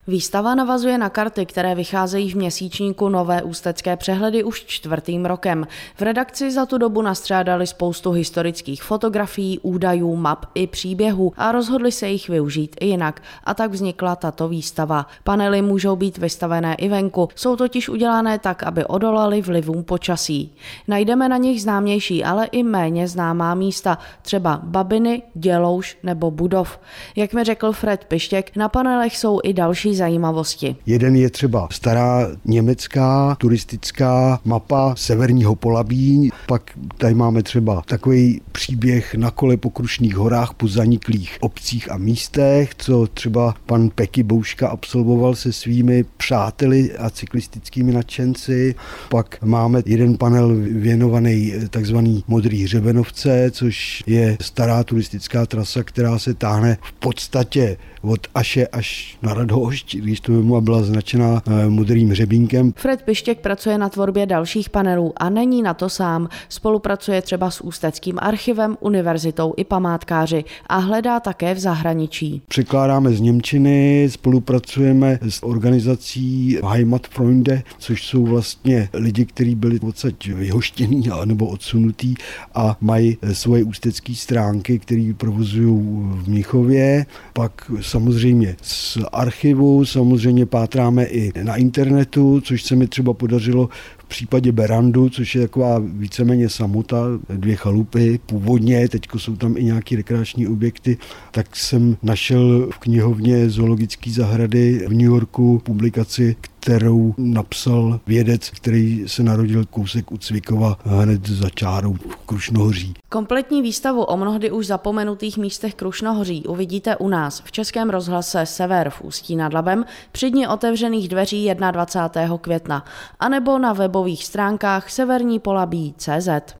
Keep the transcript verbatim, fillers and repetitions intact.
Výstava navazuje na karty, které vycházejí v měsíčníku Nové ústecké přehledy už čtvrtým rokem. V redakci za tu dobu nastřádali spoustu historických fotografií, údajů, map i příběhů a rozhodli se jich využít i jinak. A tak vznikla tato výstava. Panely můžou být vystavené i venku, jsou totiž udělané tak, aby odolaly vlivům počasí. Najdeme na nich známější, ale i méně známá místa, třeba Babiny, Dělouš nebo Budov. Jak mi řekl Fred Pištěk, na panelech jsou i další zajímavosti. Jeden je třeba stará německá turistická mapa severního Polabí, pak tady máme třeba takový příběh na kole po Krušných horách po zaniklých obcích a místech, co třeba pan Peky Bouška absolvoval se svými přáteli a cyklistickými nadšenci. Pak máme jeden panel věnovaný takzvaný Modrý hřebenovce, což je stará turistická trasa, která se táhne v podstatě od Aše až na Radhošť, když to mu byla značená modrým hřebínkem. Fred Pištěk pracuje na tvorbě dalších panelů a není na to sám. Spolupracuje třeba s Ústeckým archivem, univerzitou i památkáři a hledá také v zahraničí. Překládáme z němčiny, spolupracujeme s organizací Heimatfreunde, což jsou vlastně lidi, kteří byli odsaď vyhoštění nebo odsunutí a mají svoje ústecké stránky, které provozují v Mnichově. Pak samozřejmě z archivu, samozřejmě pátráme i na internetu, což se mi třeba podařilo v případě Berandu, což je taková víceméně samota, dvě chalupy původně, teďko jsou tam i nějaké rekreační objekty, tak jsem našel v knihovně zoologické zahrady v New Yorku publikaci, kterou napsal vědec, který se narodil kousek u Cvikova hned za čárou v Krušnohoří. Kompletní výstavu o mnohdy už zapomenutých místech Krušnohoří uvidíte u nás v Českém rozhlase Sever v Ústí nad Labem při dni otevřených dveří dvacátého prvního května, anebo na webových stránkách severní polabí tečka cé zet.